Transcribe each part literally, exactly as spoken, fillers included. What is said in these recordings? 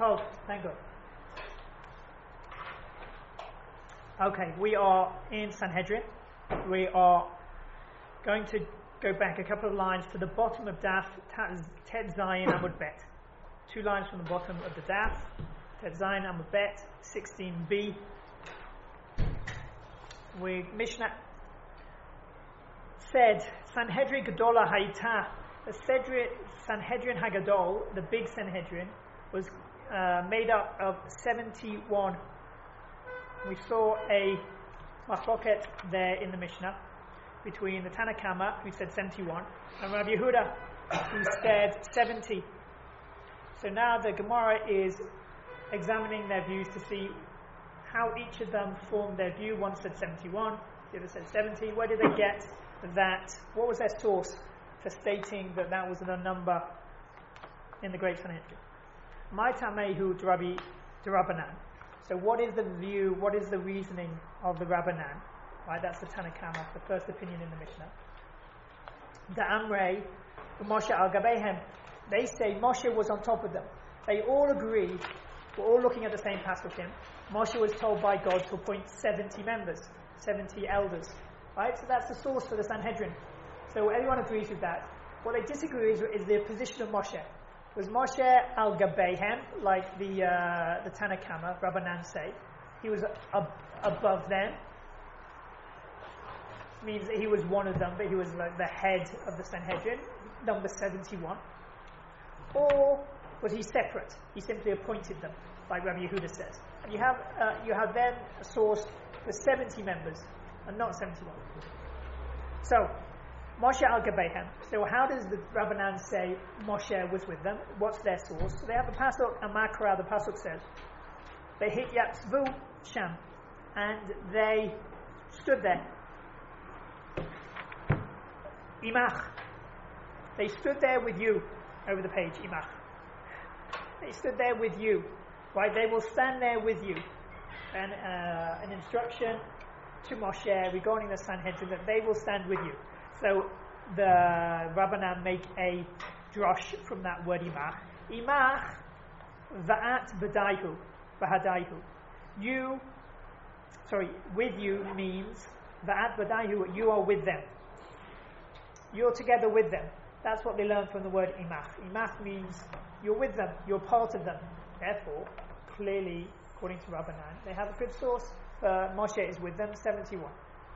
Tov, thank God. Okay, we are in Sanhedrin. We are going to go back a couple of lines to the bottom of Daf Tet Zayin Amud Bet. Two lines from the bottom of the Daf Tet Zayin Amud Bet, sixteen b. We Mishnah said Sanhedrin Gadola Haita. The Sanhedrin Hagadol, the big Sanhedrin, was uh, made up of seventy-one. We saw a machloket there in the Mishnah between the Tanna Kama, who said seventy-one, and Rabbi Yehuda, who said seventy. So now the Gemara is examining their views to see how each of them formed their view. One said seventy-one, the other said seventy. Where did they get that? What was their source for stating that that was the number in the Great Sanhedrin? My Tamehu Rabbi Rabbanan. So what is the view, what is the reasoning of the Rabbanan? Right, that's the Tanna Kama, the first opinion in the Mishnah. The Amrei, Moshe al Gabehem, they say Moshe was on top of them. They all agree, we're all looking at the same Pasukim. Moshe was told by God to appoint seventy members, seventy elders. Right, so that's the source for the Sanhedrin. So everyone agrees with that. What they disagree with is the position of Moshe. Was Moshe al Gabehem, like the uh, the Tanna Kama, Rabbanan say, he was ab- above them? Means that he was one of them, but he was like the head of the Sanhedrin, number seventy-one. Or was he separate? He simply appointed them, like Rabbi Yehuda says. And you have uh, you have then a source for seventy members, and not seventy-one. So, Moshe al Gabehem. So how does the Rabbanan say Moshe was with them? What's their source? So they have the pasuk, and Makra, the pasuk says, they hit Yatzvu Sham, and they stood there. Imach. They stood there with you. Over the page, Imach. They stood there with you. Right? They will stand there with you. And uh, an instruction to Moshe regarding the Sanhedrin that they will stand with you. So the Rabbanan make a drosh from that word Imach. Imach va'at v'daihu v'hadaihu. You, sorry, with you means va'at v'daihu, you are with them. You're together with them. That's what they learn from the word Imach. Imach means you're with them, you're part of them. Therefore, clearly, according to Rabbanan, they have a good source. Uh, Moshe is with them, seventy-one.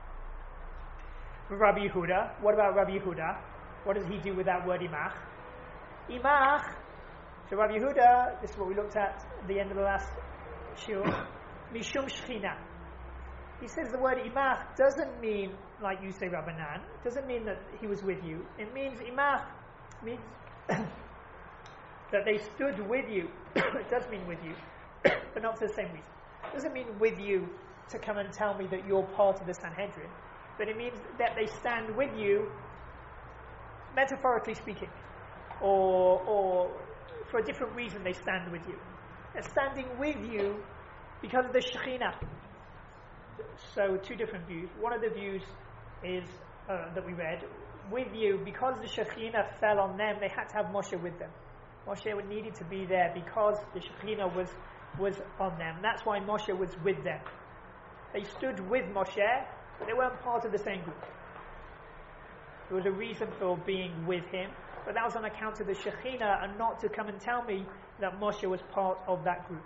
Rabbi Yehuda, what about Rabbi Yehuda? What does he do with that word Imach? Imach, so Rabbi Yehuda, this is what we looked at at the end of the last shiur, Mishum Shechina. He says the word Imach doesn't mean, like you say Rabbanan, doesn't mean that he was with you. It means Imach means that they stood with you. It does mean with you, but not for the same reason. It doesn't mean with you to come and tell me that you're part of the Sanhedrin, but it means that they stand with you, metaphorically speaking, or, or for a different reason they stand with you. They're standing with you because of the Shekhinah. So two different views. One of the views is uh, that we read, with you, because the Shekhinah fell on them, they had to have Moshe with them. Moshe needed to be there because the Shekhinah was, was on them. That's why Moshe was with them. They stood with Moshe, but they weren't part of the same group. There was a reason for being with him, but that was on account of the Shekhinah and not to come and tell me that Moshe was part of that group.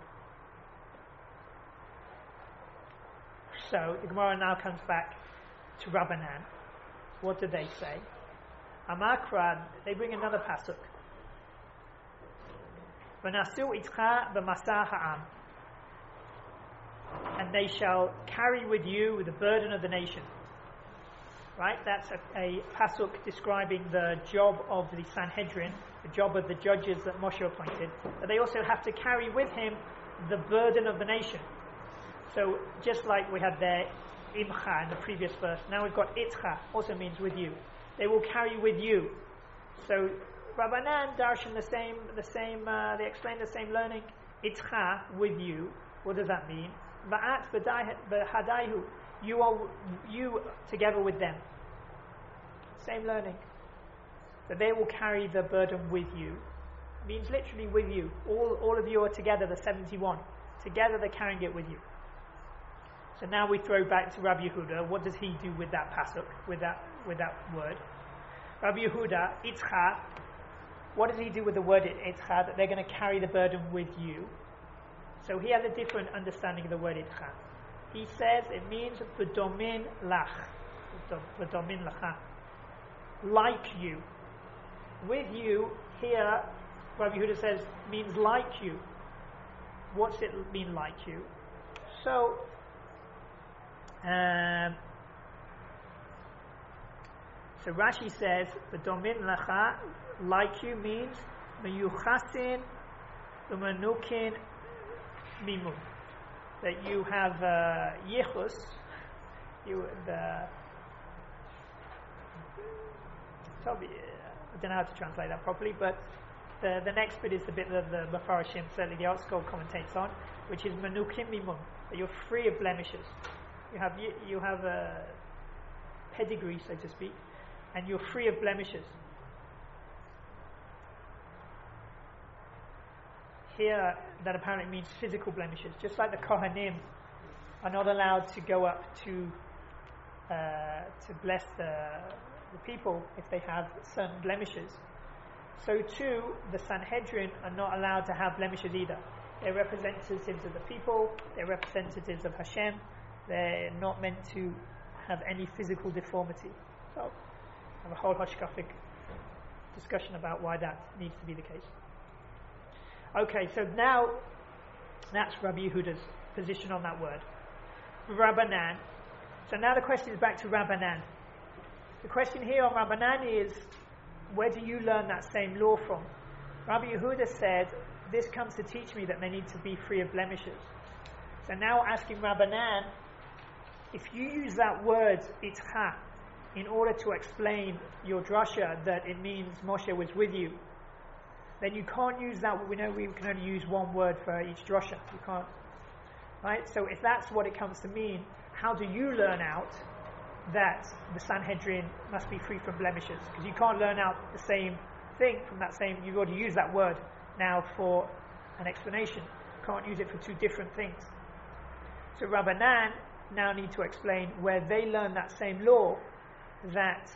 So the Gemara now comes back to Rabbanan. What do they say? Amakran, they bring another pasuk. V'nasu itcha b'masah ha'am, and they shall carry with you the burden of the nation. Right? That's a, a pasuk describing the job of the Sanhedrin, the job of the judges that Moshe appointed. But they also have to carry with him the burden of the nation. So just like we had there Imcha in the previous verse, now we've got Itcha, also means with you. They will carry with you. So Rabbanan darshan the same, the same. Uh, they explain the same learning. Itcha, with you. What does that mean? Va'at v'hadaihu, you are you together with them. Same learning. So they will carry the burden with you. means literally with you. All, all of you are together, the seventy-one. Together they're carrying it with you. So now we throw back to Rabbi Yehuda. What does he do with that pasuk, with that, with that word? Rabbi Yehuda, Itzcha, what does he do with the word Itzcha, that they're going to carry the burden with you? So he has a different understanding of the word Itzcha. He says it means v'domin lach, v'domin lacha, like you. With you, here, Rabbi Yehuda says, means like you. What's it mean like you? So, um, so Rashi says, v'domin lacha, like you means meyuchasin u'manukin mimun. That you have uh, yichus, you the. Probably, I don't know how to translate that properly, but the the next bit is the bit that the Mefarashim, certainly the Art Scroll, commentates on, which is manukim mimun. That you're free of blemishes. You have you, you have a pedigree, so to speak, and you're free of blemishes. Here, that apparently means physical blemishes. Just like the Kohanim are not allowed to go up to uh, to bless the, the people if they have certain blemishes, so too the Sanhedrin are not allowed to have blemishes either. They're representatives of the people, they're representatives of Hashem, they're not meant to have any physical deformity. So, I have a whole hashkafic discussion about why that needs to be the case. Okay, so now that's Rabbi Yehuda's position on that word. Rabbanan. So now the question is back to Rabbanan. The question here on Rabbanan is, where do you learn that same law from? Rabbi Yehuda said, this comes to teach me that they need to be free of blemishes. So now asking Rabbanan, if you use that word, Itzcha, in order to explain your drasha that it means Moshe was with you, then you can't use that. We know we can only use one word for each drasha. You can't, right? So if that's what it comes to mean, how do you learn out that the Sanhedrin must be free from blemishes? Because you can't learn out the same thing from that same. You've already used that word now for an explanation. You can't use it for two different things. So Rabbanan now need to explain where they learn that same law, that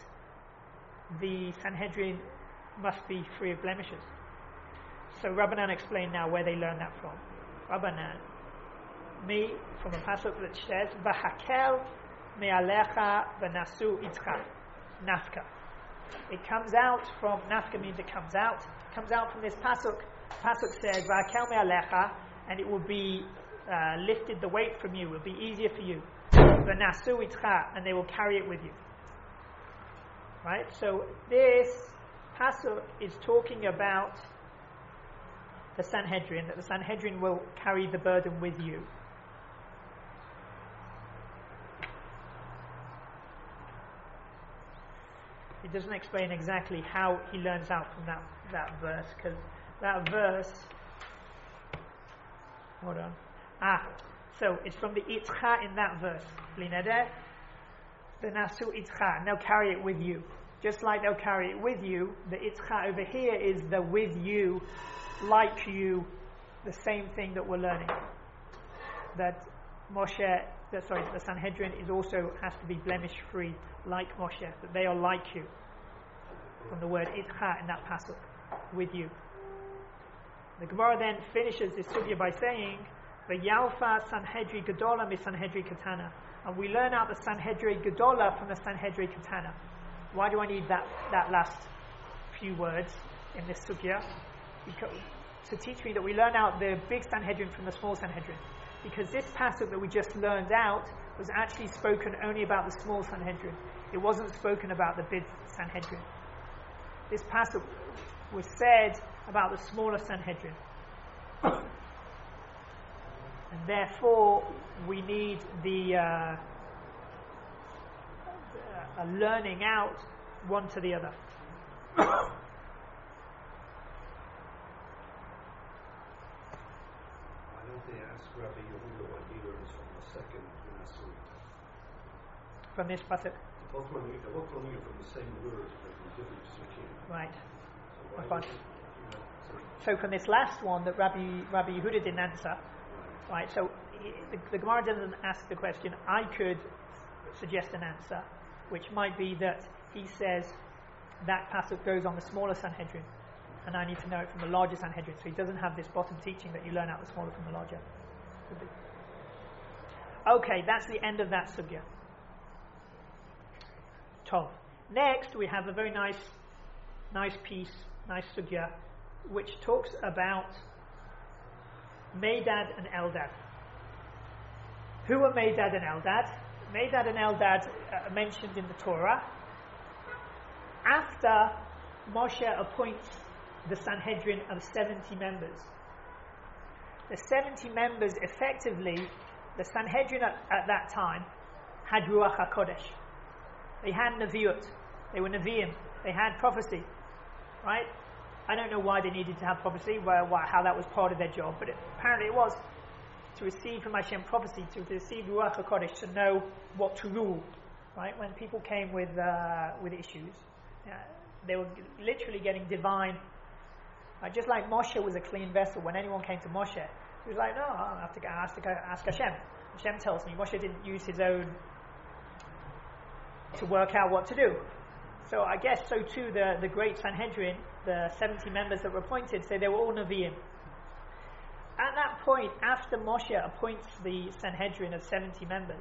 the Sanhedrin must be free of blemishes. So Rabbanan explain now where they learn that from. Rabbanan, me, from a pasuk that says, V'hakel me'alecha v'nasu itzcha, nafka. It comes out from, nafka means it comes out, it comes out from this pasuk. Pasuk says, V'hakel me'alecha, and it will be uh, lifted the weight from you, it will be easier for you. V'nasu itzcha, and they will carry it with you. Right? So this pasuk is talking about the Sanhedrin, that the Sanhedrin will carry the burden with you. It doesn't explain exactly how he learns out from that, that verse, because that verse, hold on, ah, so it's from the Itzcha in that verse, Linedeh, the Nasu Itzcha, and they'll carry it with you. Just like they'll carry it with you, the Itzcha over here is the with you, like you, the same thing that we're learning. That Moshe, that, sorry, the Sanhedrin is also has to be blemish free, like Moshe, that they are like you. From the word Itcha in that pasuk, with you. The Gemara then finishes this sugya by saying, V'yalfa Sanhedri Gedola mi Sanhedri Katana. And we learn out the Sanhedri Gedola from the Sanhedri Katana. Why do I need that, that last few words in this sugya? Because, to teach me that we learn out the big Sanhedrin from the small Sanhedrin. Because this pasuk that we just learned out was actually spoken only about the small Sanhedrin. It wasn't spoken about the big Sanhedrin. This pasuk was said about the smaller Sanhedrin. And therefore, we need the uh, a learning out one to the other. They ask Rabbi Yehuda what he learns from the second Nasu. From this pasuk? Both learning, both learning from the same words, but from different psukim. Right. So why, does, you know, So from this last one that Rabbi Rabbi Yehuda didn't answer, right? So he, the, the Gemara doesn't ask the question. I could suggest an answer, which might be that he says that pasuk goes on the smaller Sanhedrin, and I need to know it from the larger Sanhedrin. So he doesn't have this bottom teaching that you learn out the smaller from the larger. Okay, that's the end of that sugya. Tov. Next, we have a very nice, nice piece, nice sugya, which talks about Medad and Eldad. Who are Medad and Eldad? Medad and Eldad are mentioned in the Torah after Moshe appoints the Sanhedrin of seventy members. The seventy members, effectively, the Sanhedrin at, at that time had Ruach HaKodesh. They had Neviut. They were Nevi'im. They had prophecy. Right? I don't know why they needed to have prophecy, why, why, how that was part of their job, but it, apparently it was to receive from Hashem prophecy, to, to receive Ruach HaKodesh, to know what to rule. Right? When people came with uh, with issues, uh, they were literally getting divine. Right? Just like Moshe was a clean vessel, when anyone came to Moshe, he was like, no, I have to go, I have to go ask Hashem. Hashem tells me. Moshe didn't use his own to work out what to do. So I guess so too the, the great Sanhedrin, the seventy members that were appointed, so they were all Nevi'im. At that point, after Moshe appoints the Sanhedrin of seventy members,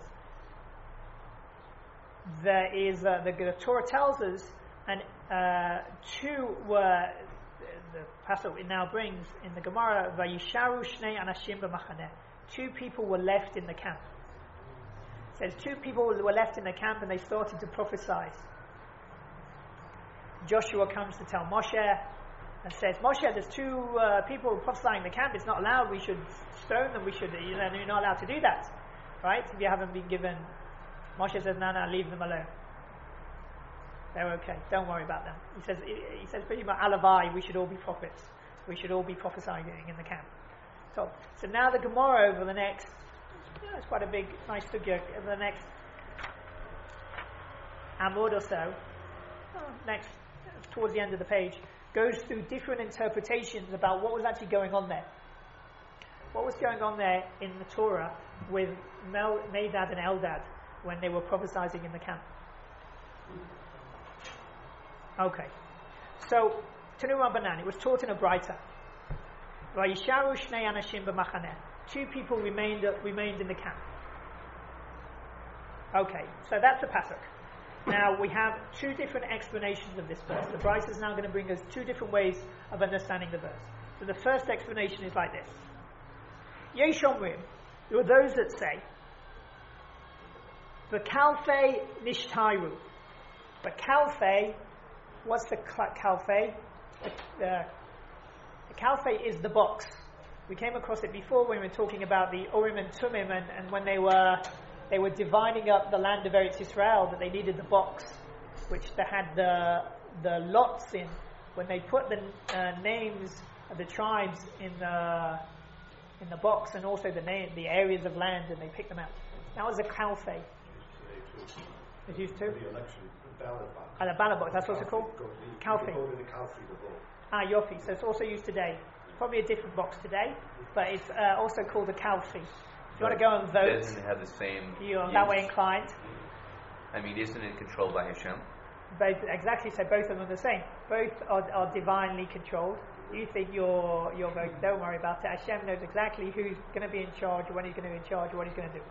there is, uh, the, the Torah tells us, and uh, two were, the, the pasuk it now brings in the Gemara, Vayisharu shnei anashim b'machaneh. Two people were left in the camp. It says two people were left in the camp and they started to prophesy. Joshua comes to tell Moshe and says, Moshe, there's two uh, people prophesying in the camp. It's not allowed. We should stone them. We should, you know, you're not allowed to do that, right? If you haven't been given. Moshe says, no, no, leave them alone. They're okay. Don't worry about them. He says, he says pretty much, Alavai, we should all be prophets. We should all be prophesying in the camp. So, so now the Gemara over the next, you know, it's quite a big, nice figure. Over the next Amud or so, oh, next, towards the end of the page, goes through different interpretations about what was actually going on there. What was going on there in the Torah with Mel, Medad and Eldad when they were prophesying in the camp. Okay. So, Tanu Rabbanan, it was taught in a Braita. Vayisharu shnei anashim b'machaneh. Two people remained remained in the camp. Okay, so that's the pasuk. Now we have two different explanations of this verse. The Braita is now going to bring us two different ways of understanding the verse. So the first explanation is like this: Yesh omrim, there are those that say, "V'kalfei nishtayru." But kalfei, what's the kalfei? The, the, the kalfei is the box. We came across it before when we were talking about the Urim and Tumim, and, and when they were they were dividing up the land of Eretz Yisrael, that they needed the box, which they had the the lots in. When they put the uh, names of the tribes in the in the box, and also the name, the areas of land, and they picked them out. That was a kalfei. It's used to the election, the ballot box. Ah, the ballot box. That's what it's called. Kalfei. Ah, yofi. So it's also used today. Probably a different box today, but it's uh, also called a kalfi. If you want to go and vote, doesn't it have the same? You're that way inclined. I mean, isn't it controlled by Hashem? Both, exactly. So both of them are the same. Both are, are divinely controlled. You think you're you're voting? Don't worry about it. Hashem knows exactly who's going to be in charge, when he's going to be in charge, what he's going to do.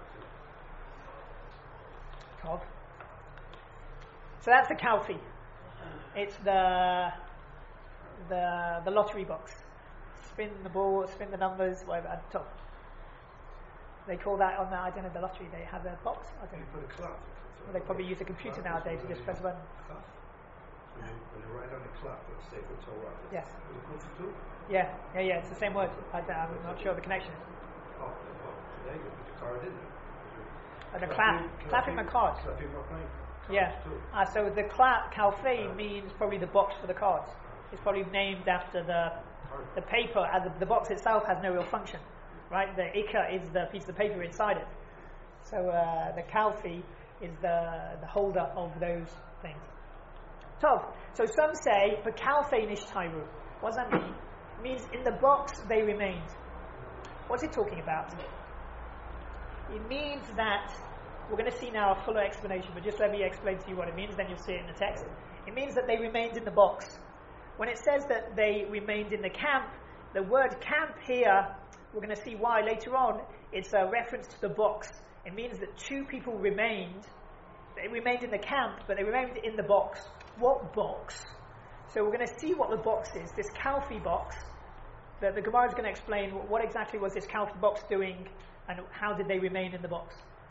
Tov. So that's the kalfi. It's the the the lottery box. Spin the ball, spin the numbers, whatever, at the top. They call that on the, I don't know, the lottery, they have a box? I don't know. Put a clock. Well, they probably use a computer nowadays to just press a button. When they, when they write on the clock, let's say for Torah. Yes. Too? Yeah, yeah, yeah, it's the same word. I, I'm not sure of the connection. Oh, well, today you put the card in there. And the clap, clapping the cards. Clapping my card. Yeah. Uh, so the clap, kalfei, means probably the box for the cards. It's probably named after the the paper. Uh, the, the box itself has no real function, right? The ikka is the piece of paper inside it. So uh, the kalfi is the the holder of those things. Tov. So some say, but kalfei nishtayru. What does that mean? It means in the box they remained. What's it talking about? It means that, we're going to see now a fuller explanation, but just let me explain to you what it means, then you'll see it in the text. It means that they remained in the box. When it says that they remained in the camp, the word camp here, we're going to see why later on, it's a reference to the box. It means that two people remained. They remained in the camp, but they remained in the box. What box? So we're going to see what the box is. This Kalfi box, the, the Gemara is going to explain what, what exactly was this Kalfi box doing and how did they remain in the box.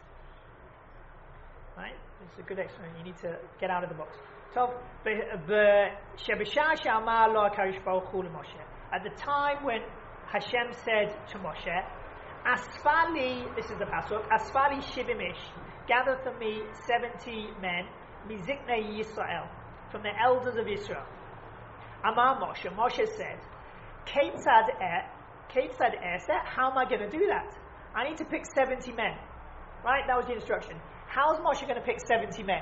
Right? It's a good explanation. You need to get out of the box. So, at the time when Hashem said to Moshe, Asfali, this is the pasuk, Asfali shivimish, gather for me seventy men, miziknei Yisrael, from the elders of Israel. Amar Moshe, Moshe said, Ketzad e, Ketzad e, how am I going to do that? I need to pick seventy men. Right? That was the instruction. How's Moshe going to pick seventy men?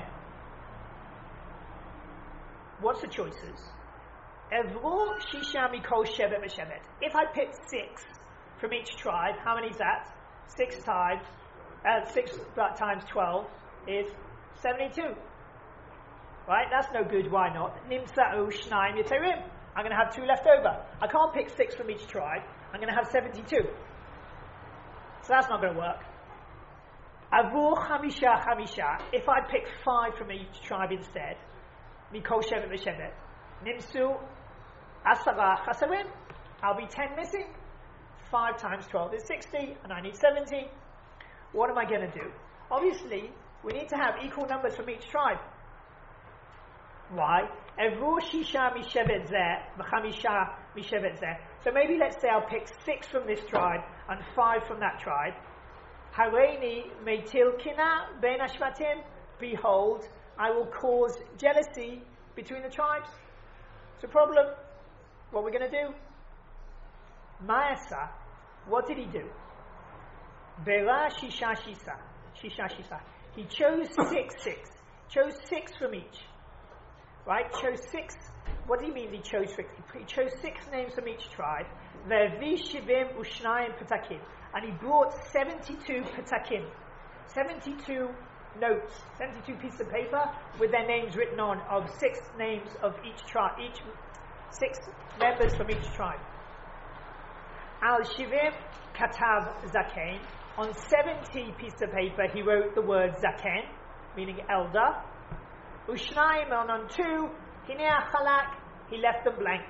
What's the choices? Evru shisha mikol shevet v'shevet. If I pick six from each tribe, how many is that? Six times, uh, six times twelve is seventy-two. Right? That's no good. Why not? Nimsa'u shnaim yiterim. I'm going to have two left over. I can't pick six from each tribe. I'm going to have seventy-two. So that's not going to work. Avur chamisha chamisha. If I pick five from each tribe instead, mikol shevet v'shevet, nimsu asara chasarim. I'll be ten missing. Five times twelve is sixty, and I need seventy. What am I going to do? Obviously, we need to have equal numbers from each tribe. Why? Evru shisha mishevet zeh v'chamisha mishevet zeh. So maybe let's say I'll pick six from this tribe and five from that tribe. Hareini meitil kina ben ashvatim. Behold, I will cause jealousy between the tribes. It's a problem. What are we going to do? Ma'asa, what did he do? Bera shisha shisa. Shisha shisa. He chose six, six. Chose six from each. Right? Chose six. What do you mean he chose six? He chose six names from each tribe. Ve'vi shivim ushnayim petakim. And he brought seventy-two petakim. seventy-two notes. seventy-two pieces of paper with their names written on, of six names of each tribe. Each, six members from each tribe. Al shivim katav zaken. On seventy pieces of paper he wrote the word zaken, meaning elder. Ushnayim, and on two, hinei chalak, he left them blank.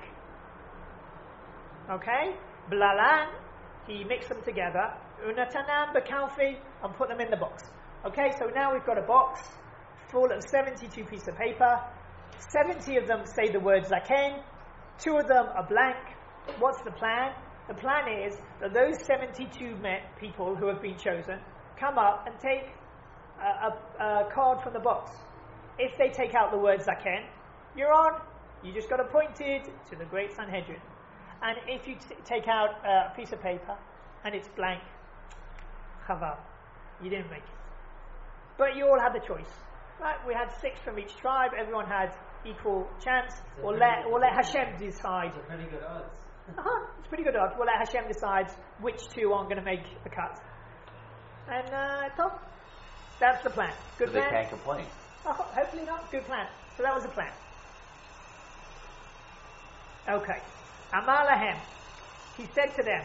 Okay? Blalan, he mixed them together. Unatanam bekalfi, and put them in the box. Okay, so now we've got a box full of seventy-two pieces of paper. seventy of them say the word zaken. Two of them are blank. What's the plan? The plan is that those seventy-two men, people who have been chosen come up and take a, a, a card from the box. If they take out the word zaken, you're on. You just got appointed to the great Sanhedrin. And if you t- take out a piece of paper and it's blank, chaval, you didn't make it. But you all had the choice. Right? We had six from each tribe. Everyone had equal chance. We'll let, we'll let Hashem decide. It's pretty good odds. Uh-huh. It's pretty good odds. We'll let Hashem decide which two aren't going to make the cut. And uh, Tom, that's the plan. Good so plan. They can't complain. Oh, hopefully not. Good plan. So that was the plan. Okay. Amar lahem. He said to them,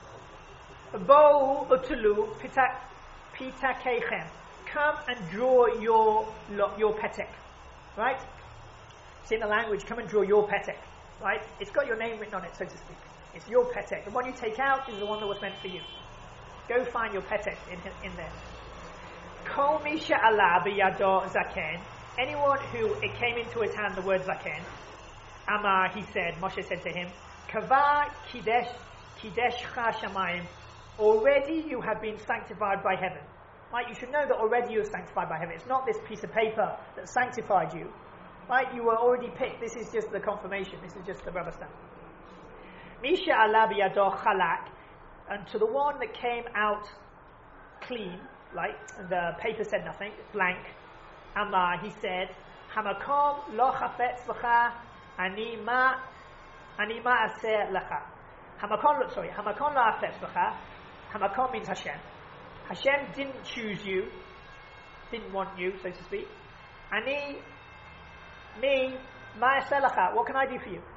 Bo'u utulu pitakechem. Come and draw your your petek. Right? It's in the language, come and draw your petek. Right? It's got your name written on it, so to speak. It's your petek. The one you take out is the one that was meant for you. Go find your petek in, in there. Kol mi she'ala b'yado zaken. Anyone who it came into his hand the word zaken. Amar, he said, Moshe said to him, Kava kidesh kideshcha shamayim. Already you have been sanctified by heaven. Right? You should know that already you are sanctified by heaven. It's not this piece of paper that sanctified you. Right? You were already picked. This is just the confirmation. This is just the rubber stamp. Misha ala biyado chalak. And to the one that came out clean, like the paper said nothing, blank. Amar, he said, Hamakom lo chafetz l'cha, ani ma, ani ma aseh l'cha. Hamakon, sorry, Hamakon la'afetzbecha. Hamakon means Hashem. Hashem didn't choose you, didn't want you, so to speak. Ani, me, ma'aselacha. What can I do for you?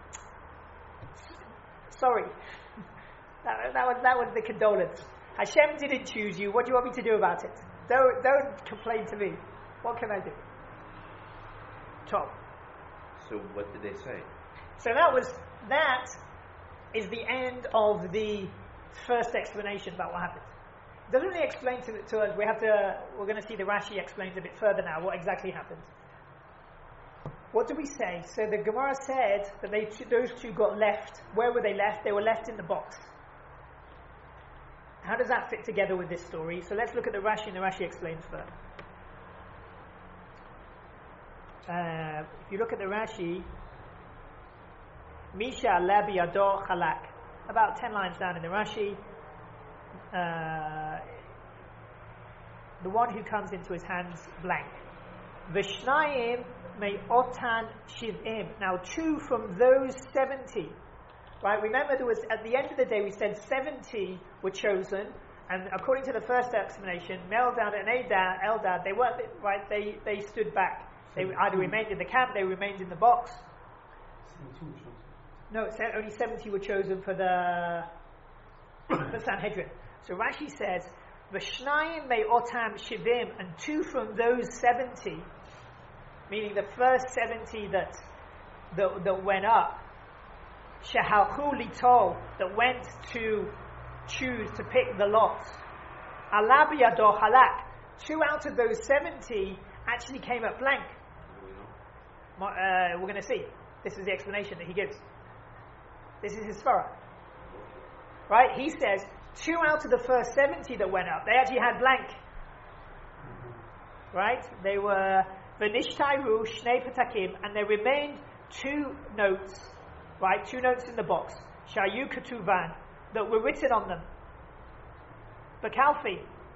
Sorry, that, that was that was the condolence. Hashem didn't choose you. What do you want me to do about it? Don't don't complain to me. What can I do? Top. So what did they say? So that was that is the end of the first explanation about what happened. It doesn't really explain to, to us. We have to. We're going to see the Rashi explains a bit further now what exactly happened. What do we say? So the Gemara said that they two, those two got left. Where were they left? They were left in the box. How does that fit together with this story? So let's look at the Rashi, and the Rashi explains further. Uh, if you look at the Rashi, Misha labi yado chalak. About ten lines down in the Rashi, uh, the one who comes into his hands blank. Vishnayim may otan shivim. Now two from those seventy. Right, remember there was, at the end of the day we said seventy were chosen, and according to the first explanation, Meldad and Eldad, Eldad, they weren't, right, they, they stood back. They either remained in the camp, they remained in the box. No, it said only seventy were chosen for the, the Sanhedrin. So Rashi says, V'shnayim me otam shivim, and two from those seventy, meaning the first seventy that, that, that went up, Shehalchu litol, that went to choose, to pick the lots. Alabi yado halak. Two out of those seventy actually came up blank. Uh, we're going to see. This is the explanation that he gives. This is his svara. Right? He says, two out of the first seventy that went up, they actually had blank. Right? They were v'nishtayru shnei petakim, and there remained two notes. Right, two notes in the box. Shayu Katuvan, that were written on them. Bakalfi.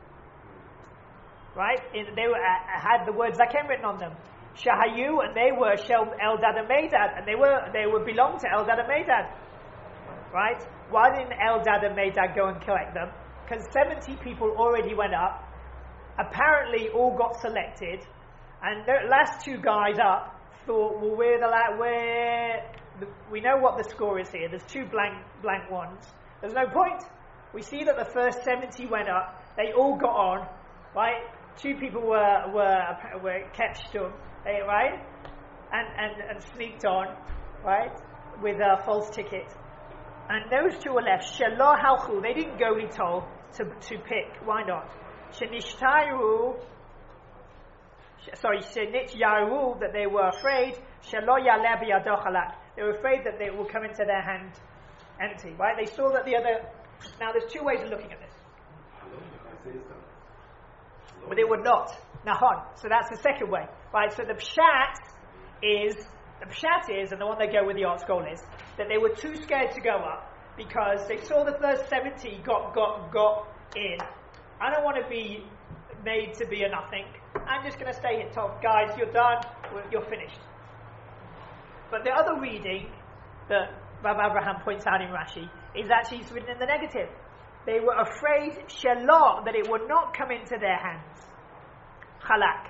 Right, in, they were, uh, had the word Zaken written on them. Shahayu, and they were Shel Eldad and Medad, and they were they would belong to Eldad and Medad. Right? Why didn't Eldad and Medad go and collect them? Because seventy people already went up. Apparently, all got selected, and the last two guys up thought, well, we're the la- we're we know what the score is here. There's two blank blank ones. There's no point. We see that the first seventy went up. They all got on, right? Two people were were were kept stum, right? And and and sneaked on, right? With a false ticket. And those two were left. Shelo halchu. They didn't go litol to to pick. Why not? Shenishtayu. Sorry, shenich yaru, that they were afraid. Shelo yaleh biyado chalak. They were afraid that they will come into their hand empty, right? They saw that the other... Now, there's two ways of looking at this. But they were not. Nahon. So that's the second way, right? So the pshat is... The pshat is, and the one they go with the art school is, that they were too scared to go up because they saw the first seventy got, got, got in. I don't want to be made to be a nothing. I'm just going to stay here top. Guys, you're done. You're finished. But the other reading that Rabbi Abraham points out in Rashi is actually it's written in the negative. They were afraid, shelah, that it would not come into their hands. Chalak.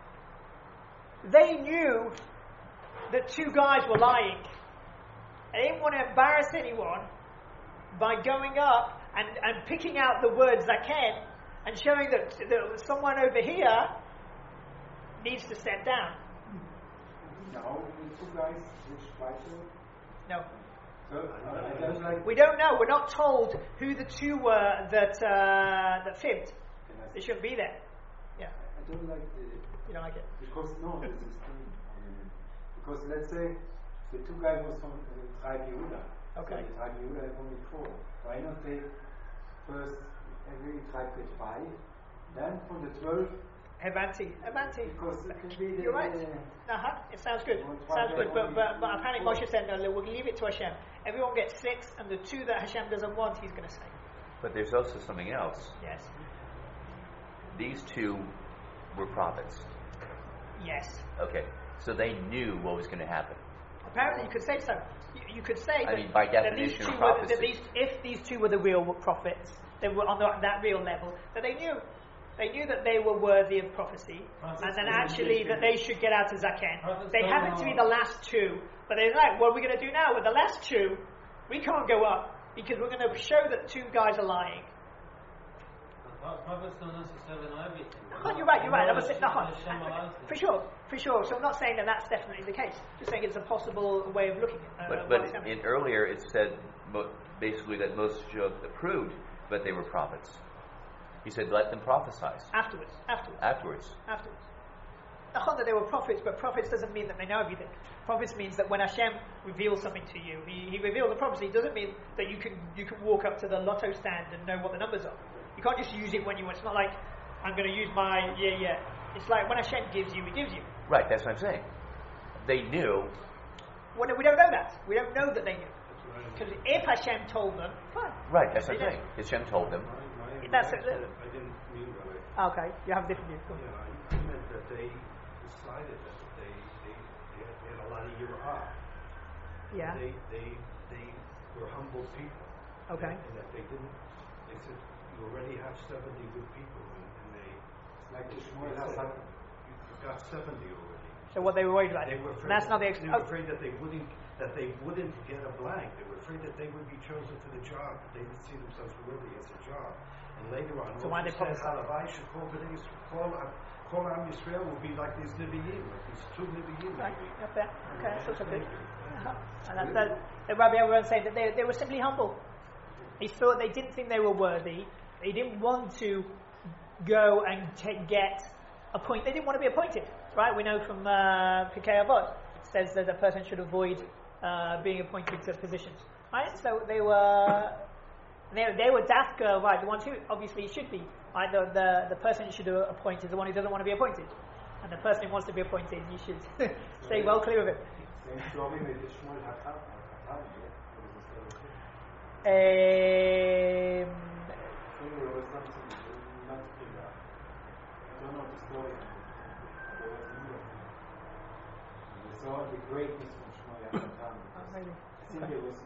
They knew that two guys were lying. They didn't want to embarrass anyone by going up and, and picking out the word zaken and showing that, that someone over here needs to step down. No, the two guys which fight you? No. So, uh, just like We don't know. We're not told who the two were that uh, that fibbed. They shouldn't be there. Yeah. I don't like the... You don't like it? Because, no, this is true. I mean, because let's say the two guys was from the tribe Yehuda. Okay. So the tribe Yehuda have only four. Why not take first every tribe get five, then from the twelve... Evanti, Evanti. Because it can be the... You're right. The, Uh-huh. It sounds good. Well, Sounds good. But, but, but only apparently four. Moshe said, no, we'll leave it to Hashem. Everyone gets six, and the two that Hashem doesn't want, he's going to say. But there's also something else. Yes. These two were prophets. Yes. Okay, so they knew what was going to happen. Apparently, you could say so. You, you could say I that, mean, by that these definition two of were, prophecy. that these, if these two were the real prophets, they were on the, that real level, that they knew. They knew that they were worthy of prophecy, Prophets and then don't actually need that they should get out of Zaken. Prophets They don't happen to be know. the last two, but they're like, what are we going to do now with the last two? We can't go up because we're going to show that two guys are lying. Prophets don't necessarily know everything. Oh, you're right, you're right. I was saying, no, Hashem allows them. for sure, for sure. So I'm not saying that that's definitely the case. Just saying it's a possible way of looking at it. Uh, But, what's but happening. in earlier it said mo- basically that Moses approved, but they were prophets. He said, let them prophesy afterwards, afterwards, afterwards. afterwards. Not that they were prophets, but prophets doesn't mean that they know everything. Prophets means that when Hashem reveals something to you, He, he reveals a prophecy. It doesn't mean that you can you can walk up to the lotto stand and know what the numbers are. You can't just use it when you want. It's not like I'm going to use my yeah yeah. It's like when Hashem gives you, He gives you. Right, that's what I'm saying. They knew. Well, we don't know that. We don't know that they knew. That's what I Because if Hashem told them, fine. Right, that's what They I'm saying. Hashem told them. My, my, That's my it. fault. I didn't mean that way. Okay, you have a different view. Go on. Yeah, I I meant that they decided that they they, they, had, they had a lot of yirah. Yeah. They they they were humble people. Okay. And that they didn't. They said you already have seventy good people, and, and they Like the they Shmuel said, HaSatan. you've got seventy already. So what they were worried about. They were And afraid that's that, not the ex- they were oh, afraid that they wouldn't that they wouldn't get a blank. They were afraid that they would be chosen for the job. That they didn't see themselves worthy as a job. And later on, So why Moses they prophesy? said, "Halavai should call Bnei Yisrael, call call Am Yisrael will be like these Nevi'im, like these two Nevi'im." Right, maybe." up there. Okay, that's also good. Yeah. Uh-huh. And that's that. The Rabbi Aaron saying that they, they were simply humble. He thought they didn't think they were worthy. They didn't want to go and take, get appointed. They didn't want to be appointed, right? We know from uh, Pirkei Avot, it says that a person should avoid uh, being appointed to positions, right? So they were, they, they were dafka, right? The ones who obviously should be, right? The, the, the person you should appoint is the one who doesn't want to be appointed. And the person who wants to be appointed, you should stay well clear of it. Same story with the Shmuel HaKatan. HaKatan, yeah? What is the story? Um, There was something not clear. I don't know the story. There was a new We saw the greatness from Shmuel HaKatan. oh, maybe. I think there was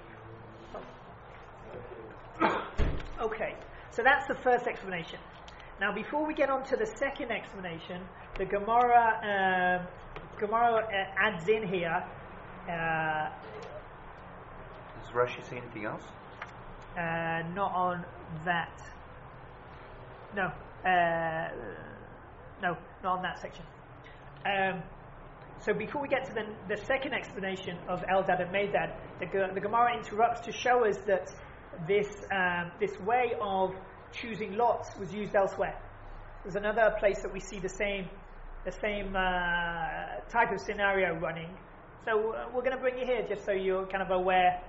Okay, so that's the first explanation. Now, before we get on to the second explanation, the Gemara, um, Gemara uh, adds in here. Uh, Does Rashi say anything else? uh, not on that. No, uh, no, not on that section. Um, so before we get to the, the second explanation of Eldad and Medad, the, G- the Gemara interrupts to show us that this um, this way of choosing lots was used elsewhere. There's another place that we see the same the same uh, type of scenario running. So uh, we're going to bring you here just so you're kind of aware.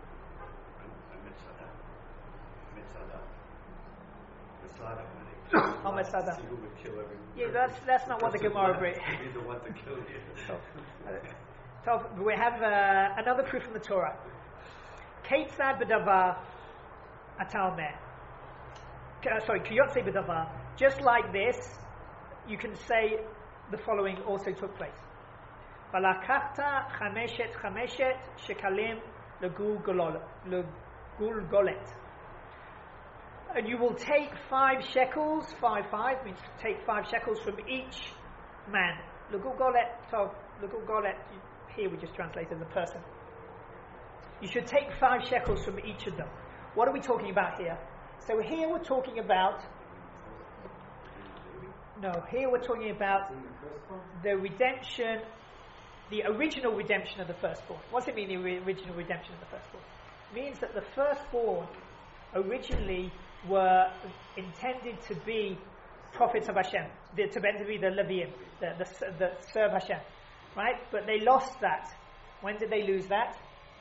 Oh, Masada. See who would kill everyone. Yeah, that's that's not what the Gemara brings. Be the one to kill you. So we have uh, another proof from the Torah. Keitzad b'davar atalmeh. Uh, sorry, kiyotze b'davar. Just like this, you can say the following also took place. Balakachta chameshet chameshet shekalim legul golet. And you will take five shekels, five five means take five shekels from each man. Legul golet, so legul golet, here we just translated the person. You should take five shekels from each of them. What are we talking about here? So here we're talking about, no, here we're talking about the redemption, the original redemption of the firstborn. What does it mean, the re- original redemption of the firstborn? It means that the firstborn originally were intended to be prophets of Hashem, the, to be the Leviim, the, the, the serve Hashem, right? But they lost that. When did they lose that?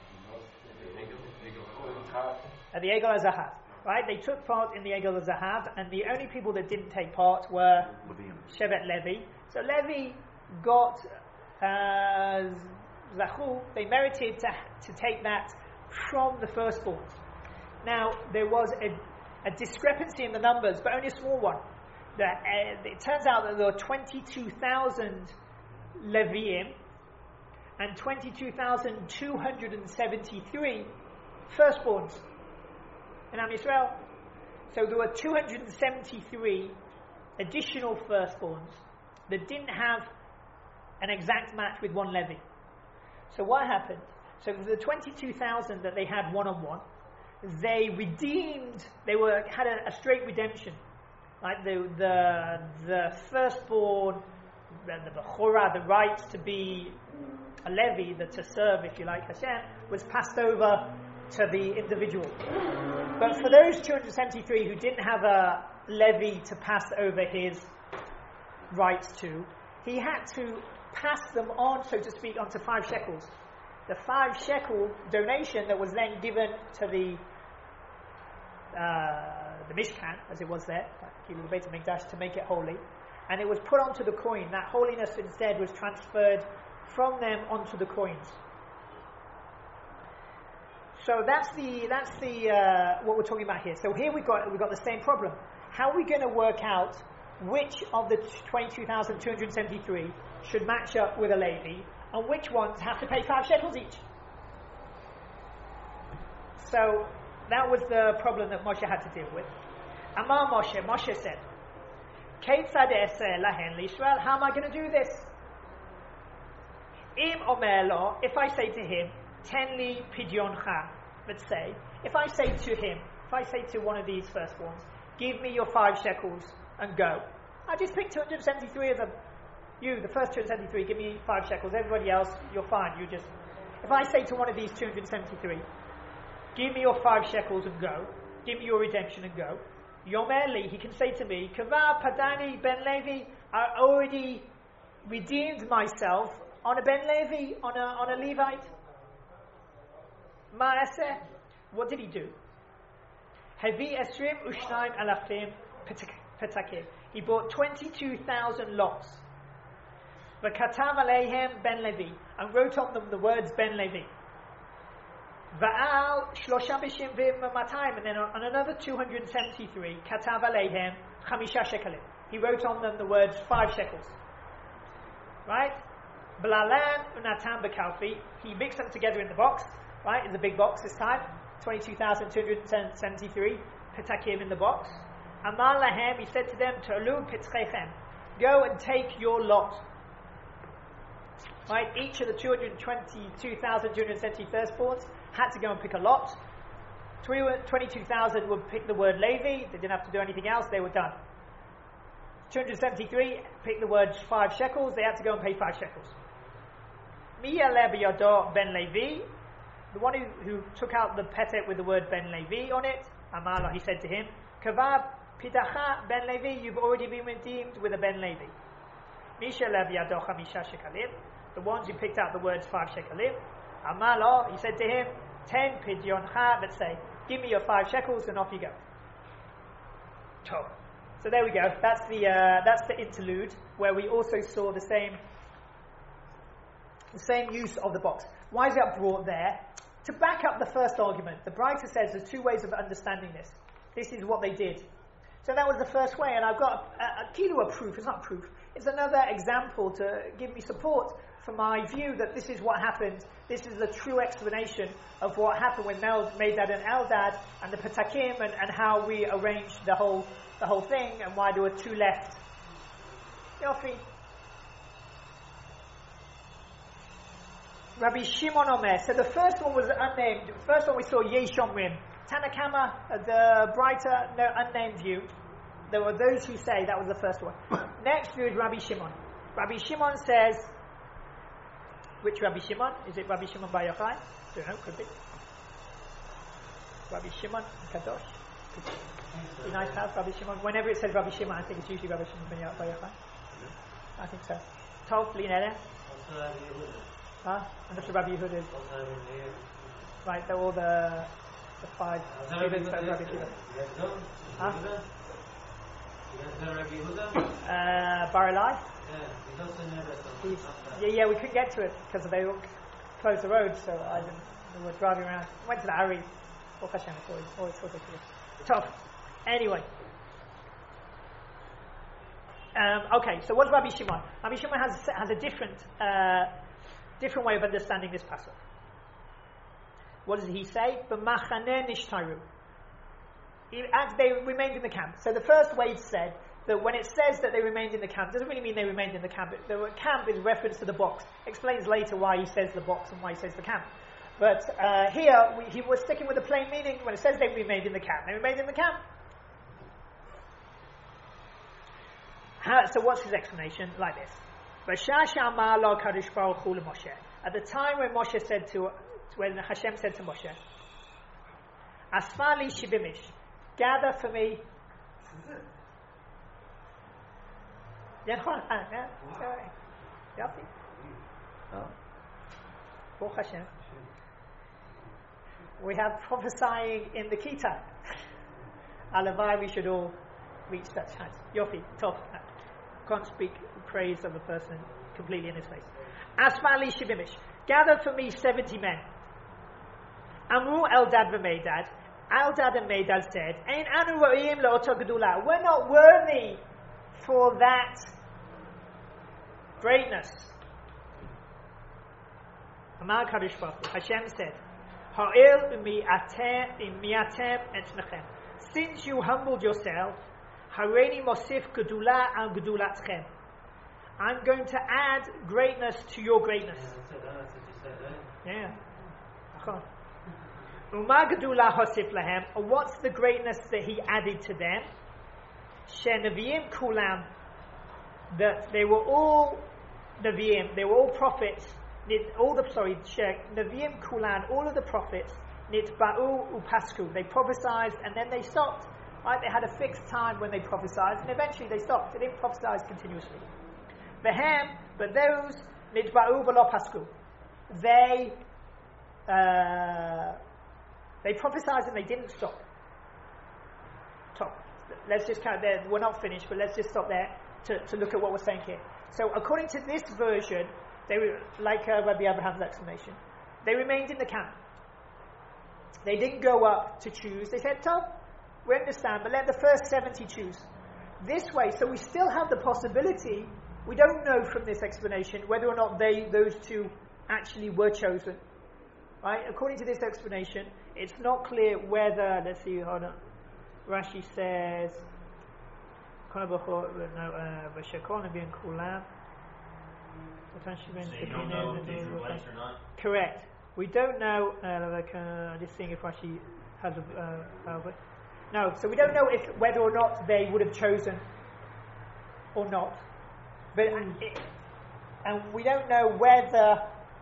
At the Egel HaZahav, right? They took part in the Egel HaZahav, and the only people that didn't take part were Levium. Shevet Levi. So Levi got uh, Zachu, they merited to, to take that from the firstborns. Now, there was a, a discrepancy in the numbers, but only a small one. That, uh, it turns out that there were twenty-two thousand Leviim, and twenty-two thousand two hundred seventy-three firstborns in Am Yisrael. So there were two hundred seventy-three additional firstborns that didn't have an exact match with one Levi. So what happened? So for the twenty-two thousand that they had one-on-one, they redeemed, they were had a, a straight redemption. Like the the the firstborn, the, the Bechorah, the right to be a Levi, the, to serve, if you like, Hashem, was passed over to the individual. But for those two hundred seventy-three who didn't have a Levi to pass over his rights to, he had to pass them on, so to speak, onto five shekels. The five shekel donation that was then given to the uh, the Mishkan, as it was there, the Beit HaMikdash, to make it holy, and it was put onto the coin. That holiness instead was transferred from them onto the coins. So that's the that's the uh, what we're talking about here. So here we got we got the same problem. How are we going to work out which of the twenty-two thousand two hundred seventy-three should match up with a Levi, and which ones have to pay five shekels each? So that was the problem that Moshe had to deal with. Amar Moshe, Moshe said, Keitzad eseh lahen l'Yisrael, how am I going to do this? Im omer lo, if I say to him, ten li pidyoncha, let's say, if I say to him, if I say to one of these firstborns, give me your five shekels and go. I just picked two hundred seventy-three of them. You, the first two hundred seventy-three, give me five shekels. Everybody else, you're fine. You just, if I say to one of these two hundred seventy-three, give me your five shekels and go. Give me your redemption and go. Yomer li, he can say to me, Kavar Padani Ben Levi, I already redeemed myself on a Ben Levi, on a on a Levite. Ma'aseh, what did he do? Hevi esrim ushnaim alafim petakim. He bought twenty-two thousand lots. V'katav aleihem Ben Levi, and wrote on them the words Ben Levi. Va'al shlosha b'shim v'matayim, and then on another two hundred seventy-three, katav aleihem chamisha shekalim. He wrote on them the words five shekels. Right? Blalan unatan b'kalfi. He mixed them together in the box. Right, in the big box this time, twenty-two thousand two hundred seventy-three petakim in the box. Amar lahem, he said to them, Ta'lu pitchechem, go and take your lot. Right, each of the two hundred twenty-two thousand two hundred seventy firstborns had to go and pick a lot. twenty-two thousand would pick the word Levi, they didn't have to do anything else, they were done. two hundred seventy-three picked the word five shekels, they had to go and pay five shekels. Mi yaleh b'yado ben Levi, the one who, who took out the petet with the word Ben Levi on it, Amala, he said to him, Kavav Pidacha Ben Levi, you've already been redeemed with a Ben Levi. Misha Lev Yado Chamisha Shekalim, the ones who picked out the words five shekalim, Amala, he said to him, ten Pidyon, let's say, give me your five shekels and off you go. So there we go, that's the, uh, that's the interlude, where we also saw the same, the same use of the box. Why is that brought there? To back up the first argument, the Breita says there's two ways of understanding this. This is what they did. So that was the first way, and I've got a, a key to a proof. It's not proof. It's another example to give me support for my view that this is what happened. This is the true explanation of what happened when Mel made that an Eldad and the Petakim, and, and how we arranged the whole the whole thing, and why there were two left. Yofi. Rabbi Shimon Omer. So the first one was unnamed. The first one we saw Yesh Omrim. Tanakama, the Breita, no unnamed view. There were those who say that was the first one. Next view is Rabbi Shimon. Rabbi Shimon says, which Rabbi Shimon? Is it Rabbi Shimon Bar Yochai? Don't know, could be. Rabbi Shimon Kadosh. Could be nice to have Rabbi Shimon. Whenever it says Rabbi Shimon, I think it's usually Rabbi Shimon Bar Yochai. I think so. Tov Linere. Huh? And that's Rabbi Yehuda. Right, they're all the the five students of Rabbi Yehuda. Huh? Uh, Bar Elai? He's, yeah, yeah, we couldn't get to it because they all closed the road, so I didn't. We were driving around. Went to the Ari. Baruch Hashem, always thought they could. Tough. Anyway. Um, okay, so what's Rabbi Shimon? Rabbi Shimon has has a different uh, different way of understanding this passage. What does he say? B'machaneh nishtaru. As they remained in the camp. So the first way said that when it says that they remained in the camp, doesn't really mean they remained in the camp. The camp is reference to the box. Explains later why he says the box and why he says the camp. But uh, here, we, he was sticking with the plain meaning. When it says they remained in the camp, they remained in the camp. How, so what's his explanation? Like this. At the time when Moshe said to, when Hashem said to Moshe, Asfali shibimish, gather for me. Yeah, yeah. Baruch Hashem. We have prophesying in the Kita. Alavai, we should all reach that chance. Yofi, Tov. Can't speak praise of a person completely in his face. Asmali shibimish, gather for me seventy men. Amru Eldad v'Meidad. Eldad and Meidad said, Ein anu ra'im le'oto gedula. We're not worthy for that greatness. Amar Kadosh Baruch Hu, Hashem said, Ha'il mi'atem etznechem. Since you humbled yourself, Hareini mosif gedula al gedulatchem. I'm going to add greatness to your greatness. Yeah. Uma gedula hosif lahem. What's the greatness that he added to them? Sheneviim kulam. That they were all Nevi'im, they were all prophets. All the sorry, Nevi'im kulan, all of the prophets. Nitba'u upasku. They prophesied and then they stopped. Right? They had a fixed time when they prophesied, and eventually they stopped. They didn't prophesize continuously. Behem, but those nitba'u v'lo pasku. They uh, they prophesied and they didn't stop. Top. Let's just count there. We're not finished, but let's just stop there to, to look at what we're saying here. So, according to this version, they were like uh, Rabbi Abraham's explanation. They remained in the camp. They didn't go up to choose. They said, "Top, we understand, but let the first seventy choose." This way, so we still have the possibility. We don't know from this explanation whether or not they, those two, actually were chosen. Right? According to this explanation, it's not clear whether. Let's see. Hold on. Rashi says, "No, V'shekol being kulam." So you don't know if these were blessed or not? Correct. We don't know. Uh, like, uh, just seeing if Rashi has a. Uh, uh, no, so we don't know if whether or not they would have chosen or not. But and, it, and we don't know whether.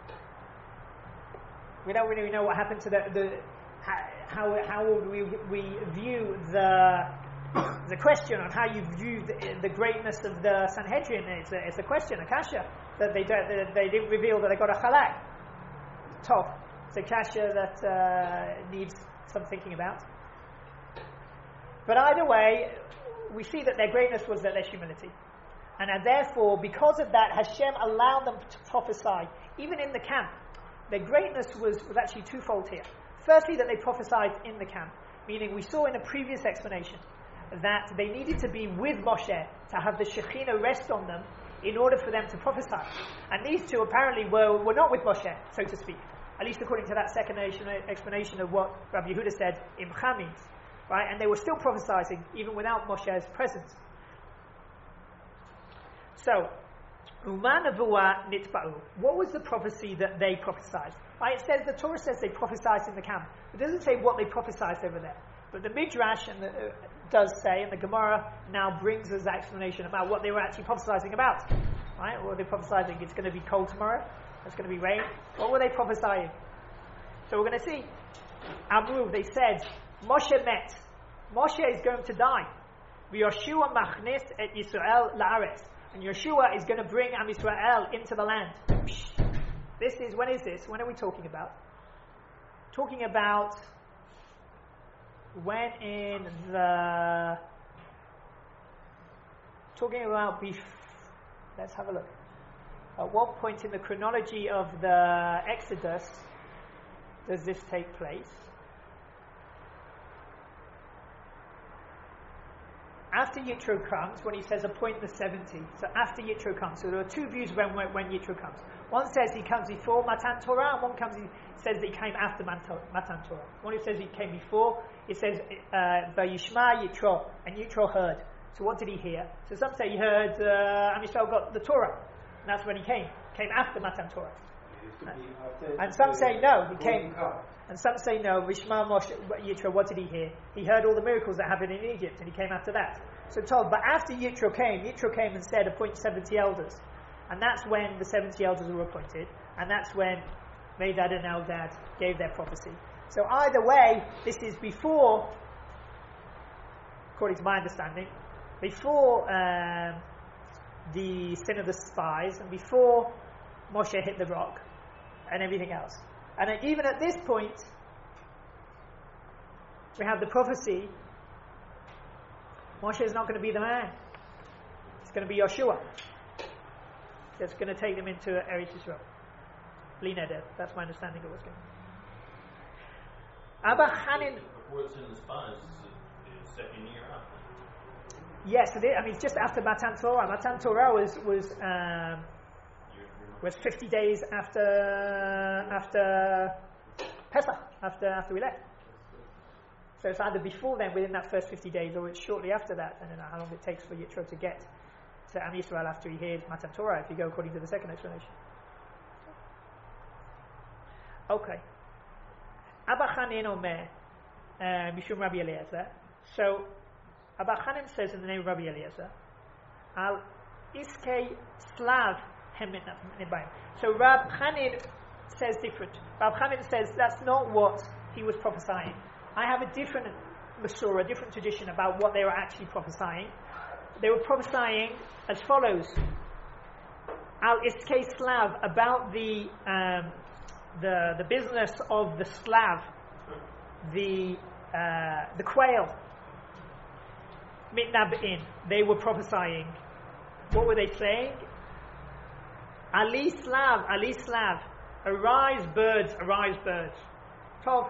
We don't really know what happened to the, the how how would we we view the the question on how you view the, the greatness of the Sanhedrin. It's a, it's a question, a kasha, that they don't that they didn't reveal that they got a halak. Tov. It's a kasha that uh, needs some thinking about. But either way, we see that their greatness was their humility. And uh, therefore, because of that, Hashem allowed them to prophesy, even in the camp. Their greatness was, was actually twofold here. Firstly, that they prophesied in the camp, meaning we saw in a previous explanation that they needed to be with Moshe to have the Shekhinah rest on them in order for them to prophesy. And these two apparently were, were not with Moshe, so to speak. At least according to that second explanation of what Rabbi Yehuda said, Imcha means. Right? And they were still prophesying even without Moshe's presence. So, what was the prophecy that they prophesied? Right, it says, the Torah says they prophesied in the camp. It doesn't say what they prophesied over there. But the Midrash and the, uh, does say, and the Gemara now brings us explanation about what they were actually prophesying about. Right? What were they prophesying? It's going to be cold tomorrow. It's going to be rain. What were they prophesying? So we're going to see. Amru, they said, Moshe met. Moshe is going to die. V'Yoshua machnis et Yisrael la'aretz. And Yeshua is going to bring Am Yisrael into the land. This is, when is this? When are we talking about? Talking about when in the... Talking about... Bef- let's have a look. At what point in the chronology of the Exodus does this take place? after Yitro comes, when he says appoint the seventy, so after Yitro comes, so there are two views when when, when Yitro comes. One says he comes before Matan Torah, and one comes he says that he came after Matan, Matan Torah. One who says he came before, it says Vayishma uh, Yitro, and Yitro heard. So what did he hear? So some say he heard uh, Am Yisrael got the Torah, and that's when he came. Came after Matan Torah. And some say no, he came. And some say no, Vishma Moshe Yitro, what did he hear? He heard all the miracles that happened in Egypt, and he came after that. So told, but after Yitro came, Yitro came and said, appoint seventy elders. And that's when the seventy elders were appointed, and that's when Medad and Eldad gave their prophecy. So either way, this is before, according to my understanding, before um, the sin of the spies, and before Moshe hit the rock, and everything else. And even at this point, we have the prophecy, Moshe is not going to be the man. It's going to be Yeshua. That's going to take them into Eretz Yisrael. Bli neder. That's my understanding of what's going on. Abba Hanin. Before it's in the spies, it's the second year after. Yes, it is. I mean, it's just after Matan Torah. Matan Torah was was um, was fifty days after after Pesach, after after we left. So it's either before then, within that first fifty days, or it's shortly after that. I don't know how long it takes for Yitro to get to Am Yisrael after he hears Matan Torah, if you go according to the second explanation. Okay. Abba Chanin Omer, Mishum Rabbi Eliezer. So, Abba Chanin says in the name of Rabbi Eliezer, Al Iskei Slav Hemet Nebayim. So, Rab Chanin says different. Rab Chanin says that's not what he was prophesying. I have a different Masorah, a different tradition about what they were actually prophesying. They were prophesying as follows: Al Iskei Slav, about the um, the the business of the Slav, the uh, the quail. Mitnab'in. They were prophesying. What were they saying? Ali Slav, Ali Slav, arise birds, arise birds. Tov.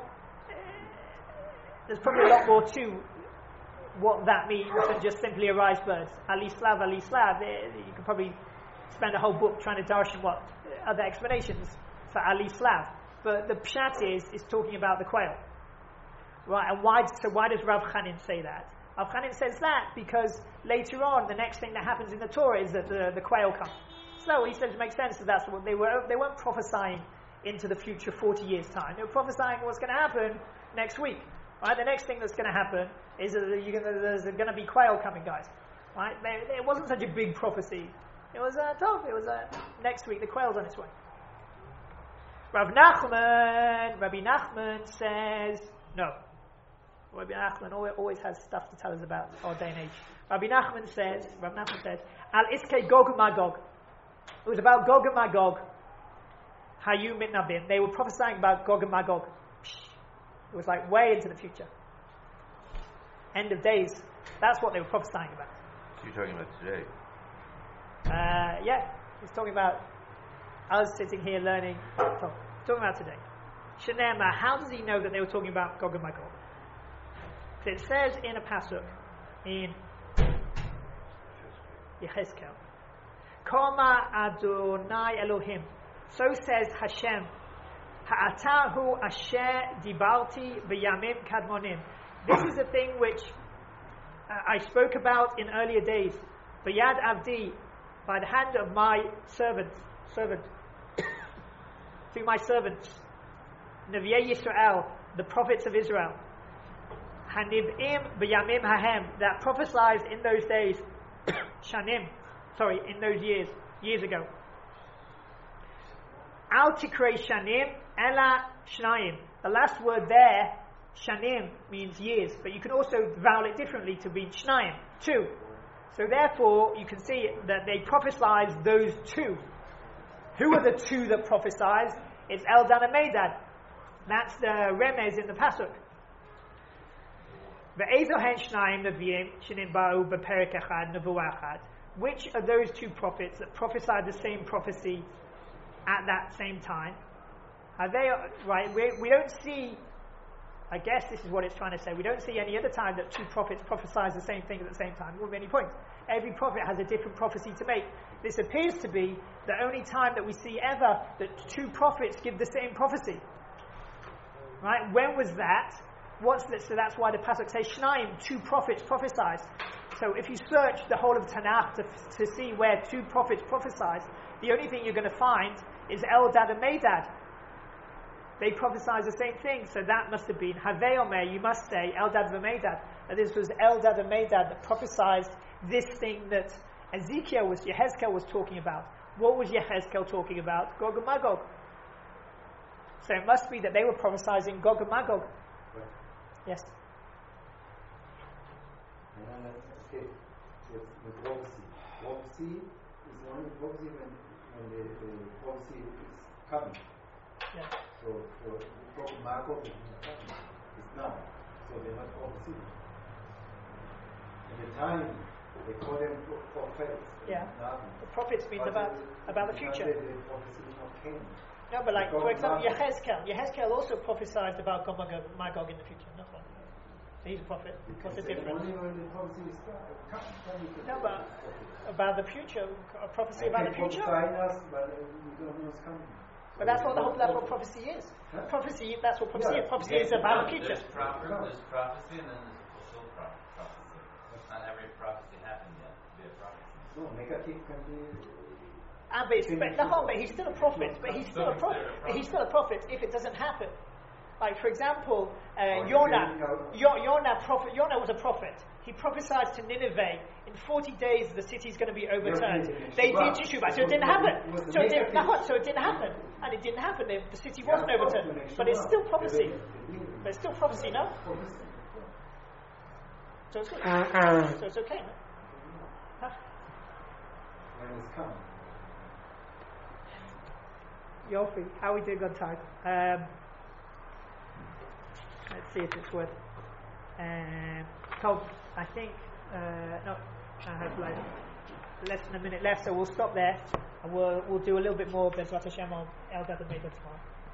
There's probably a lot more to what that means than just simply arise birds. Ali Slav, Ali Slav. You could probably spend a whole book trying to darshan what other explanations for Ali Slav. But the pshat is is talking about the quail, right? And why? So why does Rav Chanin say that? Rav Chanin says that because later on, the next thing that happens in the Torah is that the, the quail come. So he says it makes sense that that's what they were. They weren't prophesying into the future forty years time. They were prophesying what's going to happen next week. Right, the next thing that's going to happen is that you're gonna, there's going to be quail coming, guys. Right, they, it wasn't such a big prophecy. It was a tough. It was a next week. The quail's on its way. Rav Nachman, Rabbi Nachman says no. Rabbi Nachman always has stuff to tell us about our day and age. Rabbi Nachman says, Rabbi Nachman says, Al Iskei Gog and Magog. It was about Gog and Magog. Hayu Mitnabim. They were prophesying about Gog and Magog. It was like way into the future. End of days. That's what they were prophesying about. So you're talking about today? Uh, yeah. He's talking about us sitting here learning. Talk, talking about today. Shenema, how does he know that they were talking about Gog and Magog? So it says in a pasuk in Yechezkel, Koma Adonai Elohim. So says Hashem, Ha'atahu asher dibarti b'yamim kadmonim. This is a thing which uh, I spoke about in earlier days. B'yad avdi, by the hand of my servant, servant, through my servants, Nevi'ei Yisrael, the prophets of Israel. Haniv'im b'yamim hahem, that prophesied in those days, shanim, sorry, in those years, years ago. Al tikrei shanim, ela shnayim. The last word there, shanim, means years, but you can also vowel it differently to be shnayim, two. So therefore, you can see that they prophesied those two. Who are the two that prophesied? It's Eldad and Medad. That's the remez in the pasuk. Which are those two prophets that prophesied the same prophecy at that same time? Are they right? We, we don't see I guess this is what it's trying to say. We don't see any other time that two prophets prophesy the same thing at the same time. There won't be any point. Every prophet has a different prophecy to make. This appears to be the only time that we see ever that two prophets give the same prophecy. Right? When was that? What's that? So that's why the pasuk says Shnaim, two prophets prophesied. So if you search the whole of Tanakh to, to see where two prophets prophesied, the only thing you're going to find is Eldad and Medad. They prophesied the same thing, so that must have been Havei Omer. You must say Eldad and Medad. That this was Eldad and Medad that prophesied this thing that Ezekiel was, Yehezkel was talking about. What was Yehezkel talking about? Gog and Magog. So it must be that they were prophesying Gog and Magog. Right. Yes. And then let's escape with, with prophecy. Prophecy is only prophecy when, when the, the prophecy is coming. Yeah. So, so Gog and Magog is not coming. It's now. So they're not prophecy. At the time, they call them prophets. Yeah. Nothing. The prophets means But about the- about the the future. time The prophecy is not came. No, but like, Gog for and example, Magog. Yehezkel. Yehezkel also prophesied about Gog and Magog in the future. Not one. So he's a prophet. What's the Because difference? Only when the prophecy is come, then you can No, say but it's prophecy. about the future, a prophecy I about can the future. prophesy us, but uh, we don't know what's coming. But that's what the whole, that's what prophecy is. Huh? Prophecy. That's what prophecy Yeah. is. Prophecy is about the future. There's, proper, there's prophecy and then there's fulfilled pro- prophecy. Not every prophecy happened yet to be a prophecy. No, negative can be. Ah, but, it's, but, no, but he's still a prophet. But he's still a prophet. But he's still a prophet if it doesn't happen. Like for example, uh, Yonah. Yo- Yonah prophet. Yonah was a prophet. He prophesied to Nineveh in forty days the city's going to be overturned. They did teshuvah, so it didn't happen. So it didn't. No, so it didn't happen, and it didn't happen. The, the city wasn't overturned, but it's still prophecy. But it's still prophecy, no? So it's good. So it's okay, no? Huh? When it's come. Yofi, how are we doing on time? Um, let's see if it's worth. Um, Tom, I think uh, no, I have like less than a minute left, so we'll stop there, and we'll we'll do a little bit more Bezrat Hashem on Eldad and Medad tomorrow.